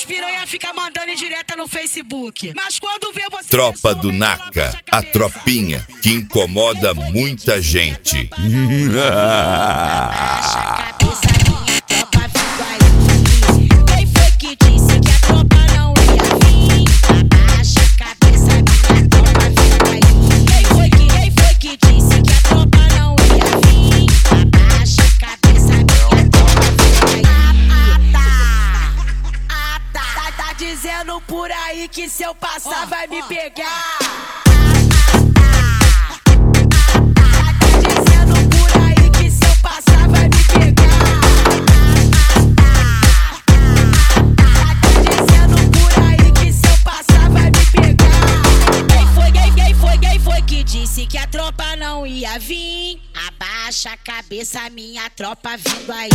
piranha ficam mandando em direta no Facebook. Mas quando vê você... Tropa do Naca, a tropinha que incomoda muita gente. Abaixa a cabeça, minha tropa vindo aí. Quem foi que disse que a tropa não ia vir? Abaixa a cabeça, minha tropa vindo aí. Quem foi que disse que a tropa não ia vir? Abaixa a cabeça, minha tropa vindo aí. Tá dizendo por aí que se eu passar vai me pegar. Disse que a tropa não ia vir. Abaixa a cabeça, minha tropa vindo aí.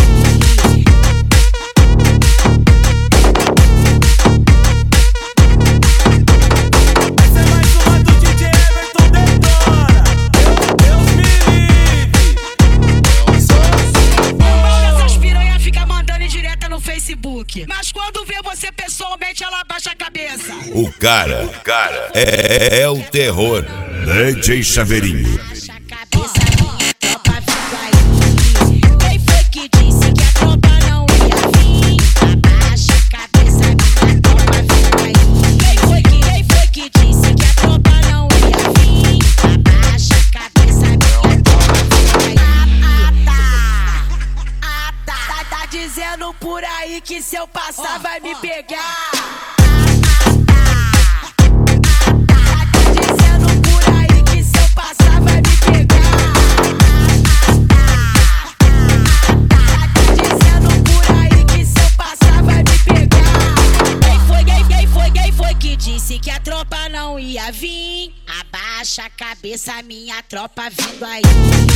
Essa é mais uma do DJ Everton Detona. Deus me livre. Essas piranha ficam mandando em direta no Facebook. Mas quando vê você pessoalmente, ela abaixa a cabeça. O cara é o terror. DJ Chaveirinho. Abaixa a cabeça, minha tropa vindo aí. Quem foi que disse que a tropa não ia vir? Abaixa a cabeça, minha tropa vindo aí. Quem foi que disse que a tropa não ia vir? Abaixa a cabeça, minha tropa vindo aí. Tá dizendo por aí que se eu passar vai me pegar. Disse que a tropa não ia vir. Abaixa a cabeça, minha tropa vindo aí.